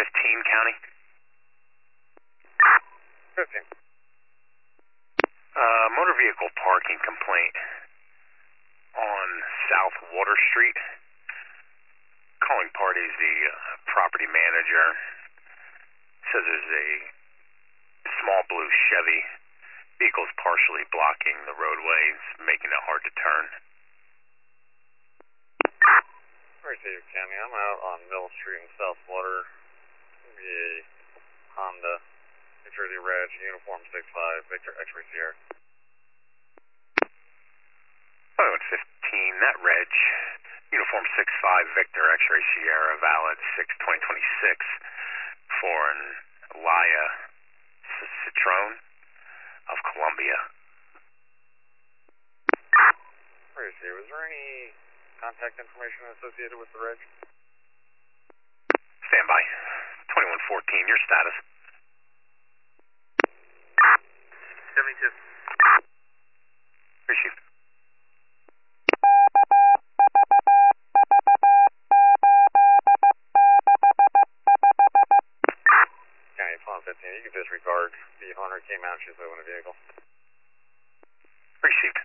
County. 15. Motor vehicle parking complaint on South Water Street. Calling parties the property manager. Says there's a small blue Chevy. Vehicle's partially blocking the roadways, making it hard to turn. Receive, County. I'm out on Mill Street in South Water. Be a Honda New Jersey Reg, Uniform 65, Victor X-Ray Sierra. 15, that Reg, Uniform 65, Victor X-Ray Sierra, valid 6/2026 for an Elia Citroen of Columbia. Receive. Is there any contact information associated with the Reg? Stand by. 2114, your status. 72. Received. County 1215, you can disregard. The owner came out, she's moving the vehicle. Received.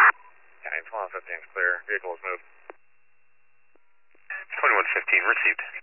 County 1215 is clear. Vehicle is moved. 2115, received.